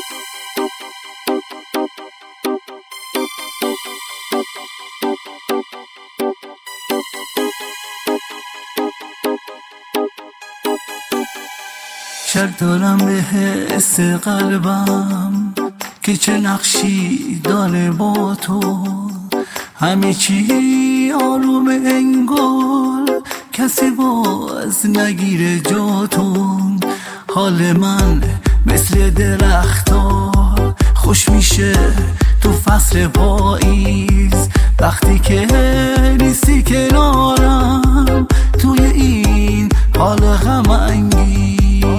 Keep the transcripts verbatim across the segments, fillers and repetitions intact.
شک دارم به حس قلبم که چه نقشی داره با تو، همه چی آروم انگار کسی باز نگیره جاتون. حال من مثل درختا خوش میشه تو فصل پاییز، وقتی که نیستی کنارم توی این حال غم انگیز.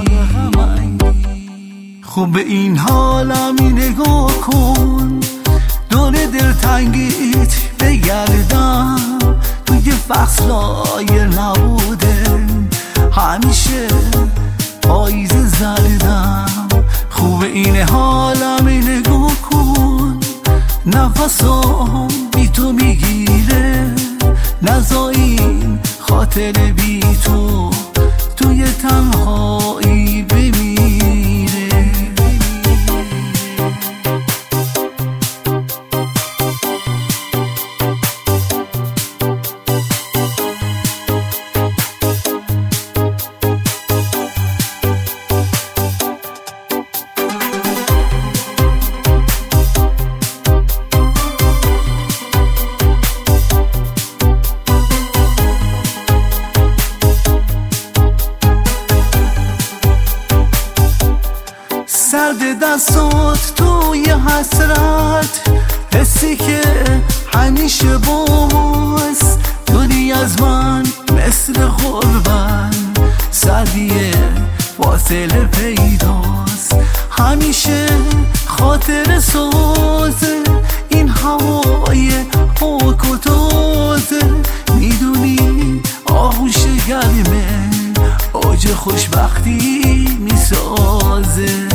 خب به این حالم نگاه کن، دور دلتنگیت بگردم توی فصلای نبوده، همیشه پاییز زردم. خوب این حالم نگاه کن، نفسم بی تو میگیره، نزا این خاطر بی تو توی تنهایی بمیره. سرد دستات توی حسرت، حسی که همیشه باز دوری از من مثل غربت، سردی فاصله پیداست، همیشه خاطر سازه این هوای پاک و تازه. میدونی آغوش گرمه اوج خوشبختی میسازه.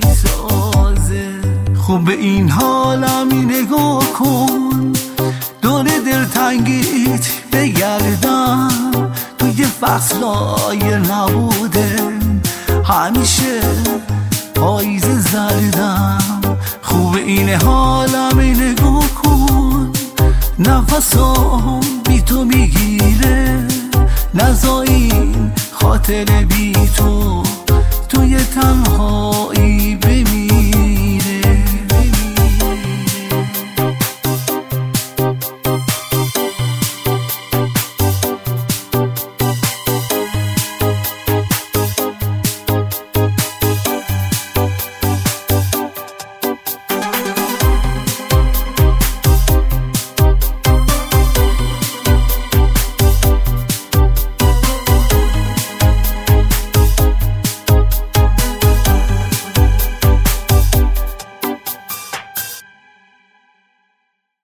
خب به این حالم نگاه کن، دور دلتنگیت بگردم توی فصلای نبوده، همیشه پاییز زردم. خوب این حالم نگاه کن، نفسم بی تو میگیره، نزا این خاطر بی تو توی تنها